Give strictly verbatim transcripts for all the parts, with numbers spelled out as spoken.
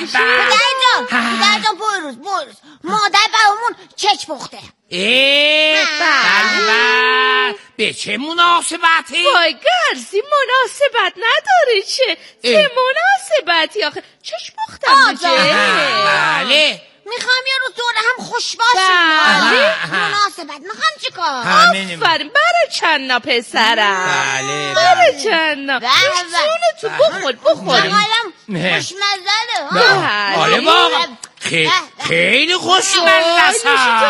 پدر جان پدر جان بروز بروز مادر برامون چچ پخته. ای بله به چه مناسبتی؟ وای گرزی مناسبت نداره چه چه مناسبتی آخه چش پختم بجه. بله میخوام یه روز دوره هم خوش باشیم. بله مناسبت میخوام چیکار؟ آفرین برای چند نا پسرم. بله برای چند نا جونه تو بخور بخوریم. مقالم خوشمزده. آره واقعا خیلی خوشمزده است.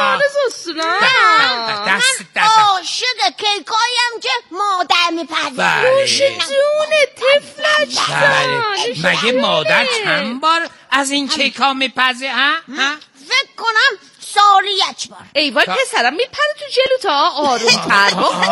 دست دست عاشق کیکایم که مادر میپزه. نوش جونه تفلک بله مگه مادر چند بار از این کیکا میپزه ها؟ فکر کنم سالی یک بار. ای وای پسرم میپره تو جلو تا آروم تر بخور.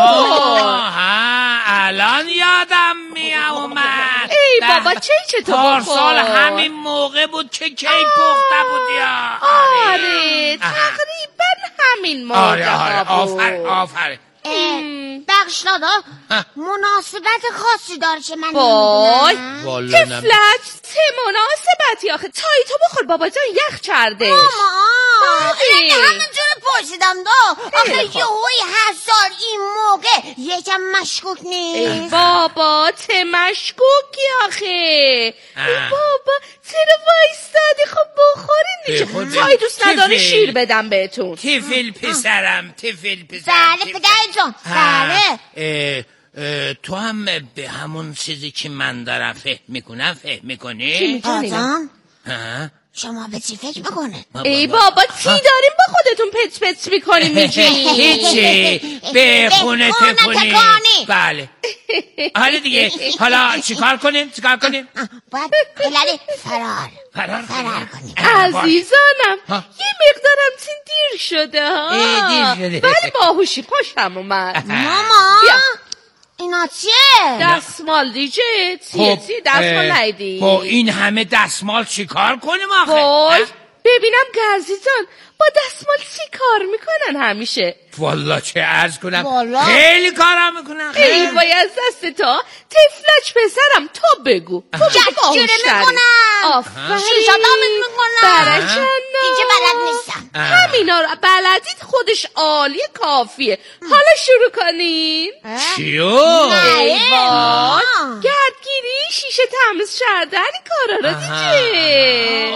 الان یادم میامد. ای بابا چه چطور بخور؟ پارسال همین موقع بود که کیک پخته بود یا آره تقریبا همین موقع آره آره آفر آفر بخش دادا مناسبت خاصی داره چه من نمیدونم. وای تفلک چه مناسبتی آخه تایی تو بخور بابا جان یخ چردش. ماما اینه همینجور پرسیدم دا آخه یه هوی هر سال این موقع یکم مشکوک نیست؟ بابا چه مشکوکی آخه ای بابا چرا وایستادی خب بخورین دیگه. تایی دوست نداری شیر بدم بهتون. تفل پسرم تفل پسرم. بله پدر جان بله. تو هم به همون چیزی که من دارم فهم میکنم فهم میکنی؟ چی میکنی؟ شما به چی فکر میکنه؟ ای بابا چی داریم با خودتون پچ پچ میکنیم میجی؟ هیچی به خونه تکونی. بله حالا دیگه حالا چیکار کنیم چیکار کنیم؟ باید پلری فرار فرار فرار کنیم. عزیزانم یه مقدارم چین دیر شده ها. دیر شده ولی باهوشی خوشم اومد. ماما اینا چیه؟ دستمال دیجه چیه چیه دستمال نیدی؟ با این همه دستمال چی کار کنیم آخه؟ وای ببینم گرزیزان با دستمال چی کار میکنن همیشه؟ والا چه عرض کنم خیلی کارم میکنن. ای وای از دست تا تفلک پسرم تو بگو تو جرجره میکنم آفرین شیشادامت میکنم برای چند دیگه بلد نیستم. همینا رو بلدید خودش عالی کافیه. حالا شروع کنین. چیو؟ ای وای گردگیری شیشه تمیز کردن کارا رو دیگه.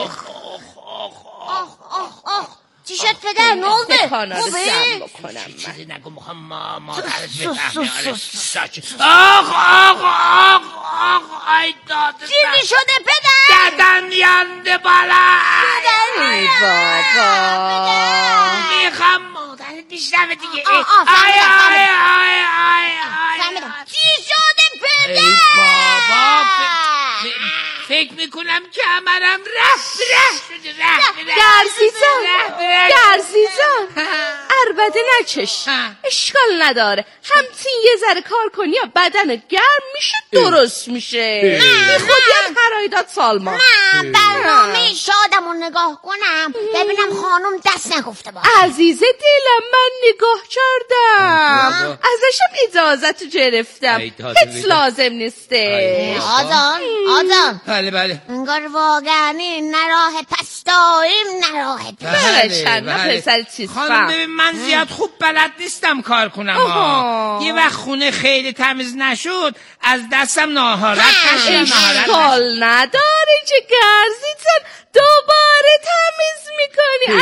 آخ آخ آخ چی شد پدر نولده؟ خوبه؟ چیزی نگو میخوام مادرت بفهمه. آخ آخ آخ آخ ای داده چیزی شده پدر؟ ددم ینده بالا. ای بابا میخوام مادرت بیشتر دیگه. آی آی آی آی آی چی شده پدر؟ ای بابا فکر میکنم که کمرم رفت رفت شده رفت گرزیزان گرزیزان البته نچش اشکال نداره همچین یه ذره کار کنی یا بدن گرم میشه درست میشه. بی خودی هم هرایداد سالما من برنامه شادم رو نگاه کنم ببینم خانم دست نگفته با. عزیز دلم من نگاه کردم ازشم اجازت گرفتم هیچ لازم نیستش. آزان آزان بله بله انگار واقعا این نراه پس داریم نراه بله چند پسر چیز خانم ببین من زیاد خوب بلد نیستم کار کنم ها. یه وقت خونه خیلی تمیز نشد از دستم ناهارت کشیم. اشکال نداره چه گرزیدن دوباره تمیز میکنی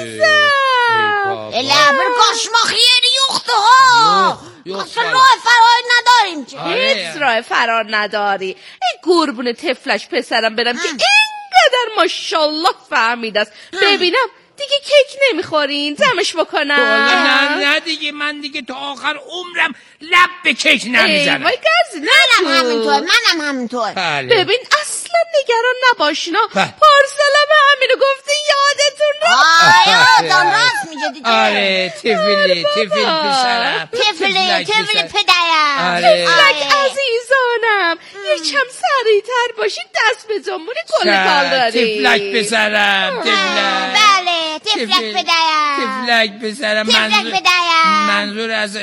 عزیزم. لبر کاشماخی ریخته ها اصلا راه فرار نداریم چه هیچ راه فرار نداری. ای قربون تفلش پسرم برم که اینقدر ماشاءالله فهمید است. ببینم دیگه کیک نمیخورین زمش بکنم. نه نه دیگه من دیگه تا آخر عمرم لب به کیک نمیزنم. وای گرزی منم همینطور منم همینطور. ببین اصلا نگران نباشینا پارسالم همینو گفته یادتون رو. آیا دان راست میگه دیگه. آره تفلی تفل پسرم تفلی تفلی پدرم. تفلک عزیزانم یکم سریعتر باشید دست به زمون کلکال داری. تفلک پسرم تفلک. بله تفلک پدرم تفلک پسرم. تفلک پدرم منظور از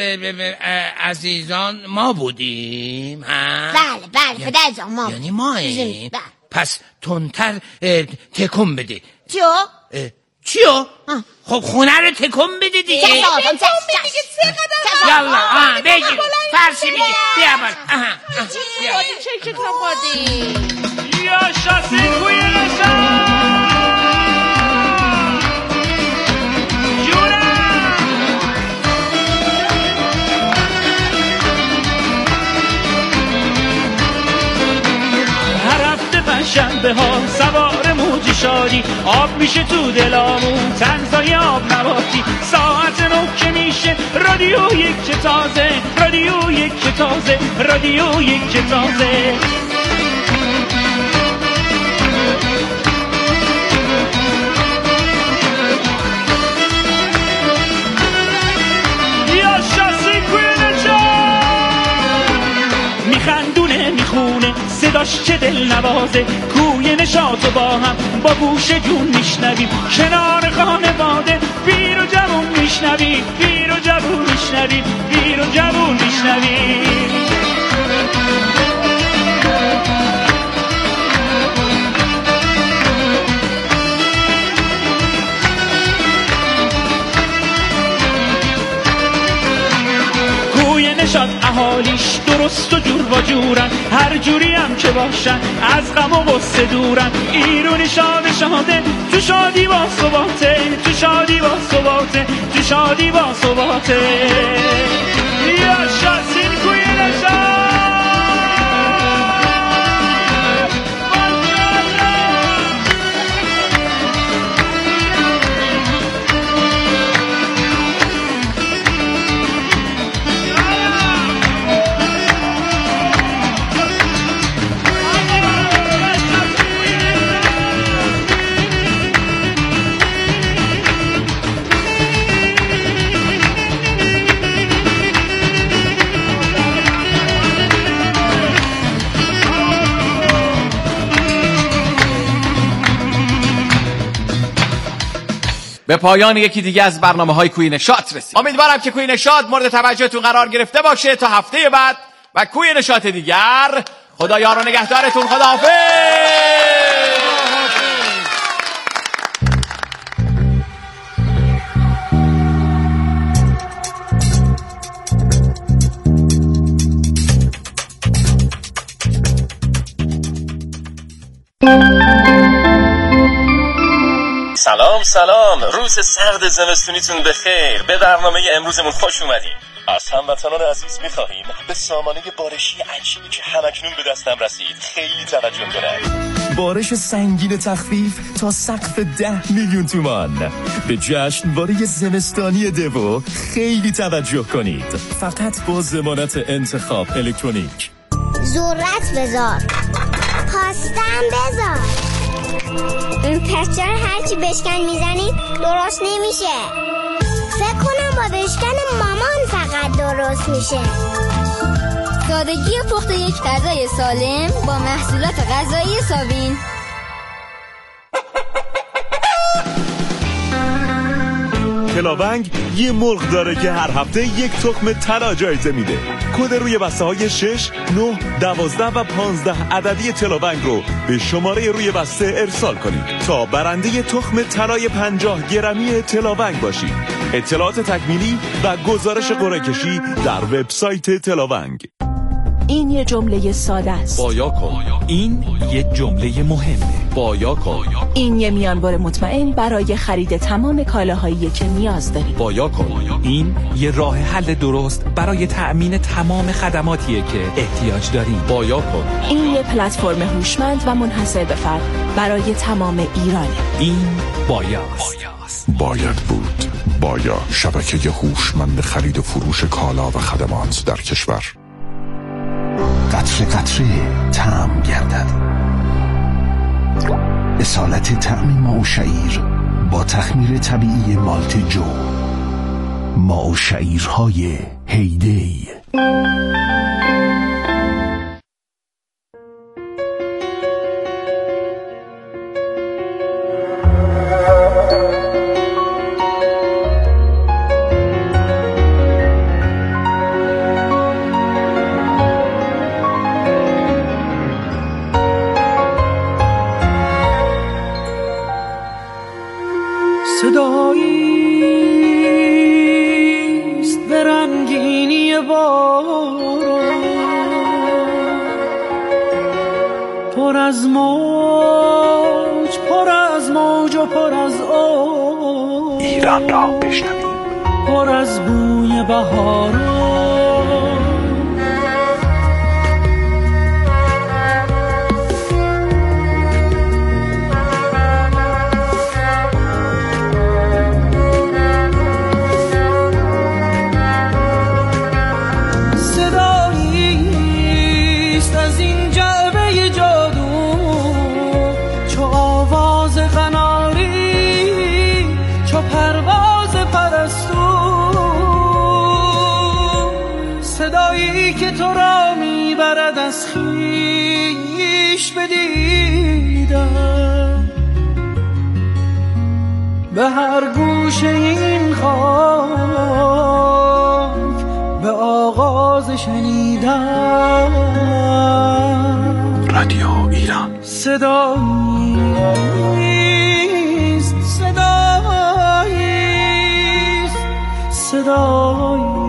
عزیزان ما بودیم ها؟ بله بله پدر جان ما یعنی ماییم. پس تندتر تکون بده. چیو؟ چیو؟ خب خونه رو تکون بده دیگه. تکون بده دیگه. سه قدم. یالا آه بگیر فرسی بگیر. بیا بار آها چه چه خودی یا شاسی کوی نشان شنبه ها سوار موجی شادی آب میشه تو دلامون تنزای آب نباتی ساعت نو که میشه رادیو یک که تازه رادیو یک که تازه رادیو یک که تازه یا شاسی کوینه میخندونه میخونه صداش چه دل نوازه کوی نشاطو با هم با گوش جون میشنویم کنار خانواده پیر و جوون میشنویم پیر و جوون میشنویم پیر و جوون میشنویم نشاد اهالیش درست و جور و جورن هر جوری هم که باشن از غم و غصه دورن ایرونی شاد شاده تو شادی با ثباته تو شادی با ثباته تو شادی با ثباته یا شاسین کوی نشاد به پایان یکی دیگه از برنامه‌های کوی نشاط رسید. امیدوارم که کوی نشاط مورد توجهتون قرار گرفته باشه. تا هفته بعد و کوی نشاط دیگر، خدا یار و نگهدارتون. خداحافظ. سلام سلام، روز سرد زمستونیتون بخیر. به برنامه امروزمون خوش اومدین. از هموطنان عزیز میخواهیم به سامانه بارشی عجیبی که همکنون به دستم رسید خیلی توجه کنند. بارش سنگین تخفیف تا سقف ده میلیون تومان. به جشنواره زمستانی دیو خیلی توجه کنید. فقط با ضمانت انتخاب الکترونیک. ذرت بذار، پاستم بذار. این پسچر هرچی بشکن میزنی درست نمیشه. فکر کنم با بشکن مامان فقط درست میشه. سادگی پخت یک غذای سالم با محصولات غذایی سابین. تلاونگ یه مرغ داره که هر هفته یک تخم طلا جایزه میده. کد روی بسته های شش، نه، دوازده و پانزده عددی تلاونگ رو به شماره روی بسته ارسال کنید تا برنده تخم طلای پنجاه گرمی تلاونگ باشید. اطلاعات تکمیلی و گزارش قرعه کشی در وبسایت تلاونگ. این یه جمله ساده است. بایا کن. این یه جمله مهمه. بایا کن. این یه میانبر مطمئن برای خرید تمام کالاهایی که نیاز داری. بایا کن. این یه راه حل درست برای تأمین تمام خدماتیه که احتیاج داریم. بایا کن. این یه پلتفرم هوشمند و منحصر به فرد برای تمام ایرانه. این بایاست. باید بود. بایا، شبکه هوشمند خرید و فروش کالا و خدمات در کشور. قطره قطره طعم گردد. اصالت طعم ماء شعیر با تخمیر طبیعی مالت جو. ماء شعیرهای هیدی. صداییست به رنگینی باران، پر از موج پر از موج و پر از آب، ایران را بشنویم، پر از بوی بهاران. صداییست از این جعبه جادو، چو آواز قناری، چو پرواز پرستو، صدایی که تو را میبرد از خویش بدیدم، به هر گوشه این خاک به آغاز شنیدم. رادیو ایران صداییست صداییست صداییست.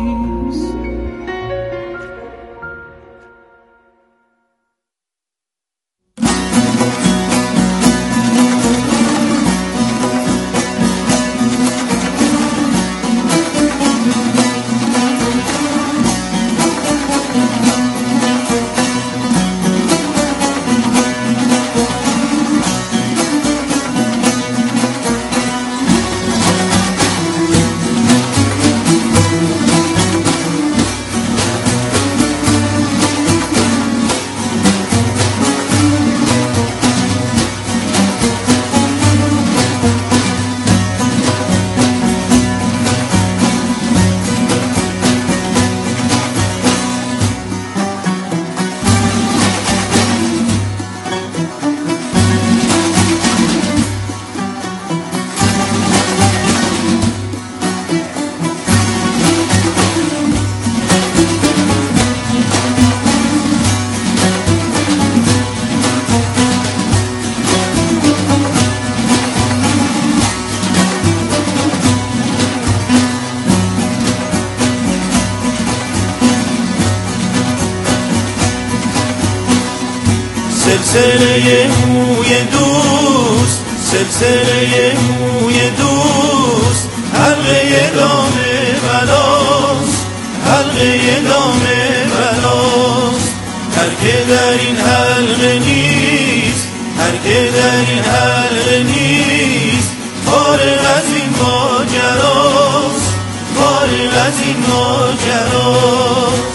سلسله موی دوست، سلسله موی دوست، حلقه دام بلاست، حلقه دام بلاست. هر که در این حلقه نیست، هر که در این حلقه نیست، فارغ از این ماجراست، فارغ از این ماجراست.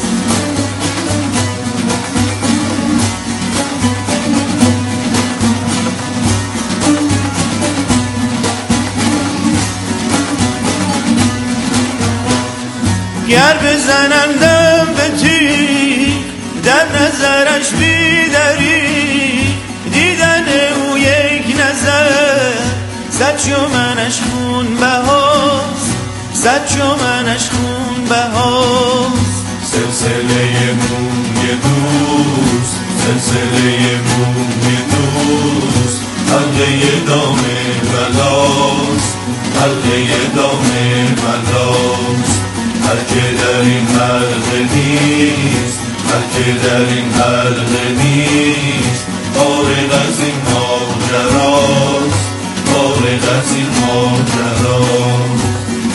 گر بزنندم به تیغ در نظرش بیدری، دیدن او یک نظر صد شمنش خون بهاست، صد شمنش خون بهاست. سلسله موی دوست، سلسله موی دوست، حلقه دام بلاست، حلقه دام بلاست. هر که در این حلقه نیست، هر که در این حلقه نیست، فارغ از این ماجراست، فارغ از این ماجراست.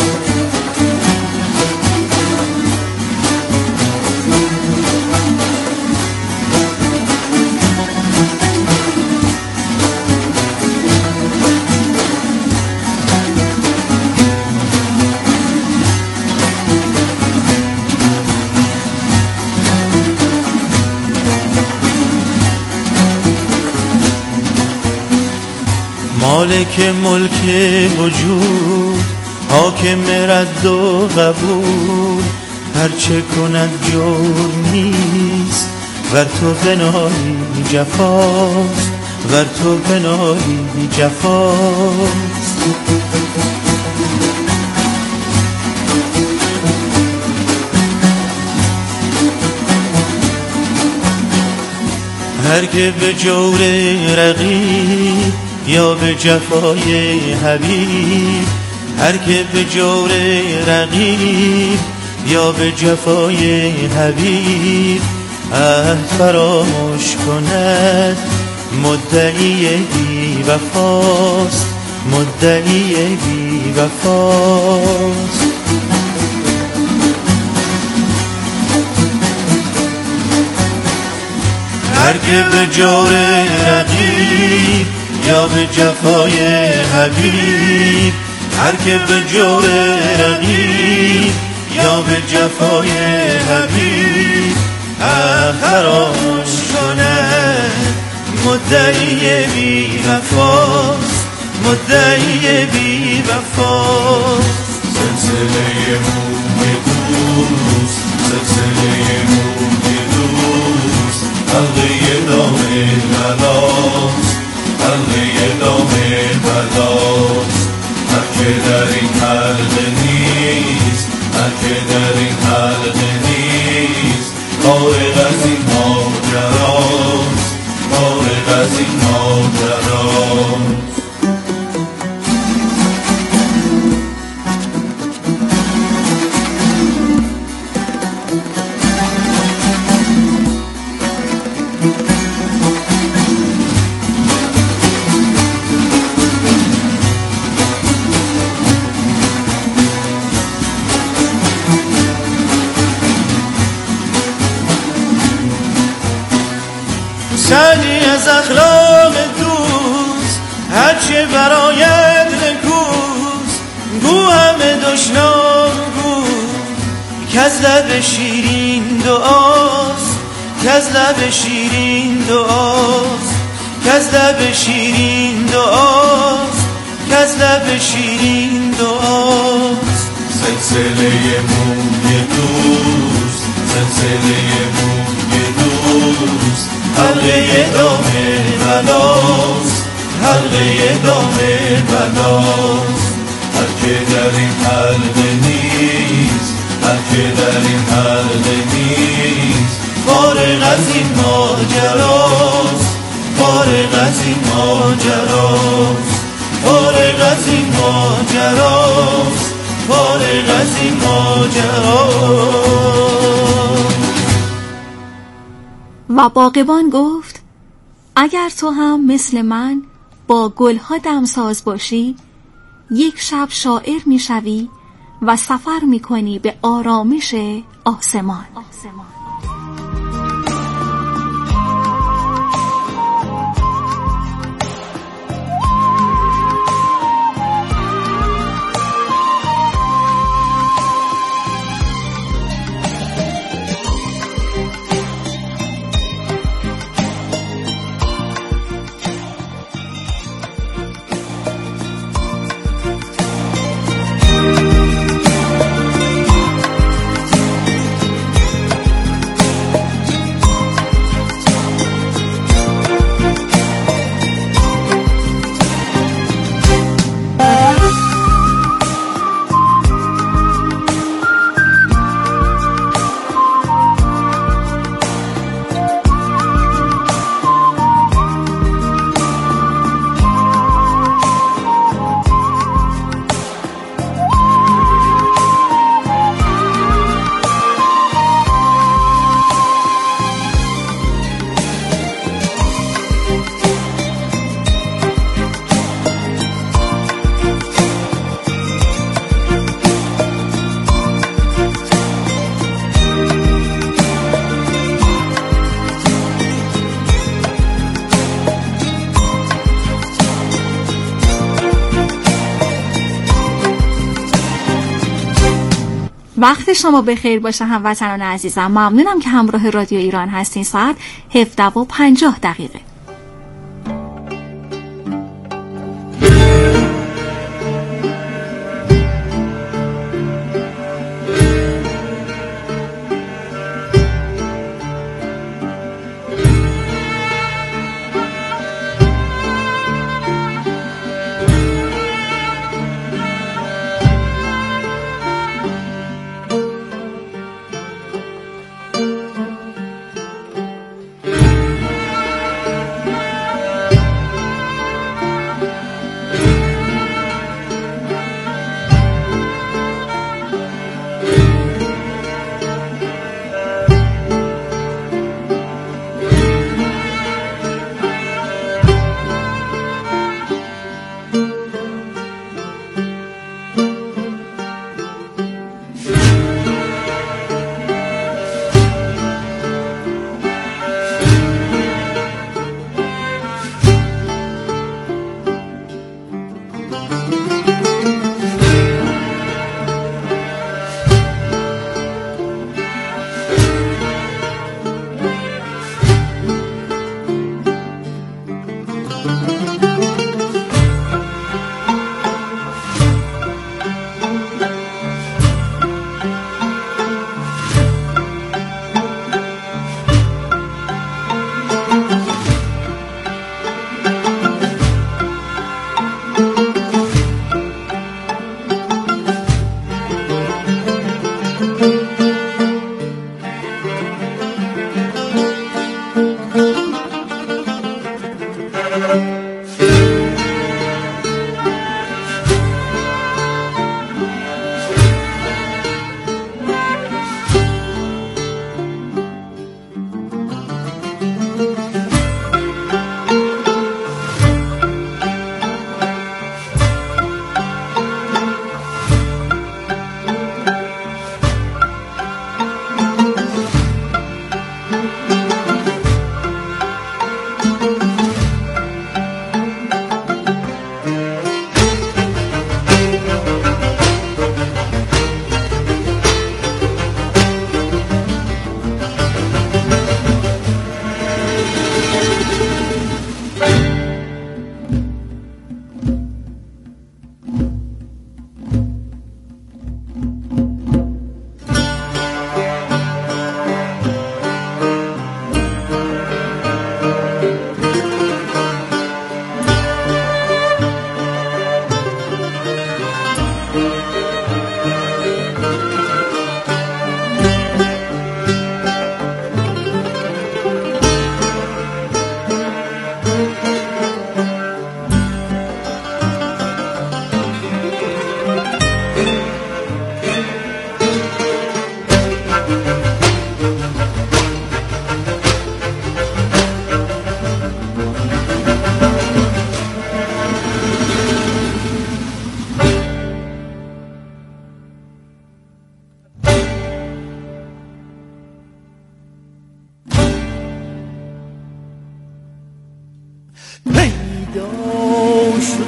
مالک ملک وجود، حاکم رد و قبول، هرچه کند جرم نیست، ور تو بنایی جفاست، ور تو بنایی جفاست. هر که به جور رقیب یا به جفای حبیب، هر که به جور رقیب یا به جفای حبیب عهد فراموش کند مدعی بی وفاست، مدعی بی وفاست. هر که به جور رقیب یا به جفای حبیب، هر که به جور رقیب یا به جفای حبیب فراموش کند مدعی بی وفاست، مدعی بی وفاست. سلسله موی دوست، سلسله موی دوست، حلقه دام بلاست، حلقه دام بلاست. هر که در این حلقه نیست، هر که در این حلقه نیست، فارغ از این ماجراست، فارغ از این ماجراست. سعدی از اخلاق دوست هرچه برایت نکوست، گو همه دشنام گو کز لب شیرین دعاست، کز لب شیرین دعاست، کز لب شیرین دعاست، کز لب شیرین دعاست. سلسله موی دوست، سلسله موی دوست، حلقه دام بلاست، حلقه دام بلاست. هر که در این حلقه نیست، هر که در این حلقه نیست، فارغ از این ماجراست، فارغ از این ماجراست، فارغ از این ماجراست، فارغ از این ماجراست. و باغبان گفت اگر تو هم مثل من با گلها دمساز باشی، یک شب شاعر میشوی و سفر میکنی به آرامش آسمان. آسمان. وقت شما بخیر باشه هموطنان عزیزم. ممنونم که همراه رادیو ایران هستین. ساعت هفده و پنجاه دقیقه.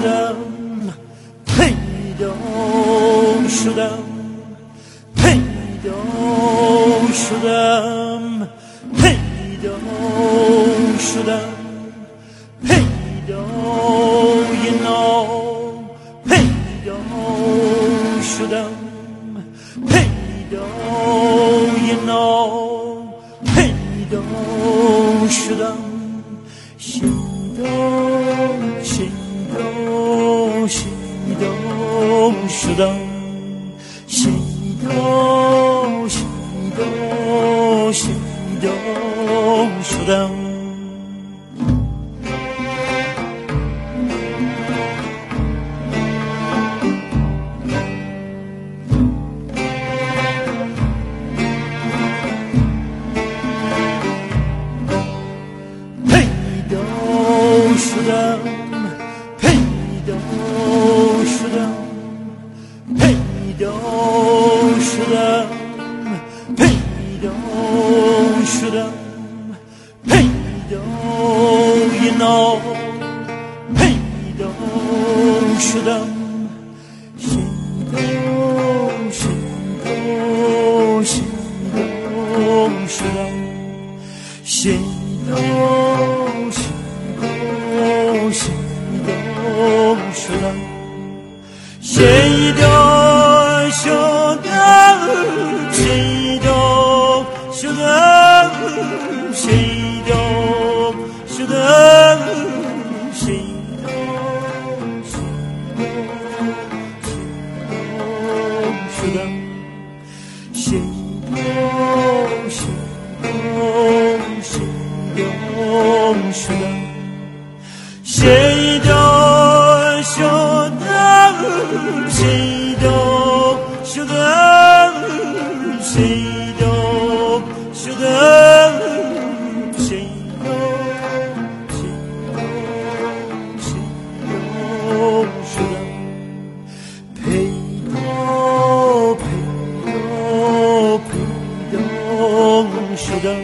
شدم پیدا شدم پیدا شدم پیدا شدم پیدای نام پیدا شدم پیدای نام پیدا شدم شیدا شیدا شیدا شدم شیدا شیدا شیدا شدم شدم پیدا شدم پیدا شدم پیدا شدم پیدای نام پیدا شدم شیدا شیدا شیدا شدم شیدا شدم شیدا شدم شیدا شدم شیدا شدم شیدا شدم شیدا شیدا شدم شیدا شدم شیدا شدم شیدا شدم شیدا شدم پیدا پیدا پیدا شدم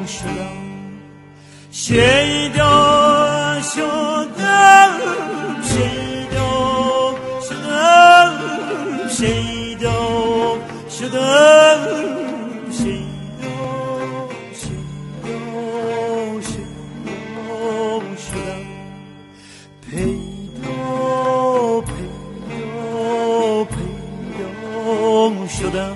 شدم شیدا شدم شیدا شدم شیدا شدم شیدا شیدا شیدا شدم پیدا پیدا پیدا شدم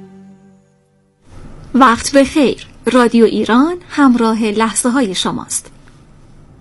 وقت بخیر. رادیو ایران همراه لحظه های شماست.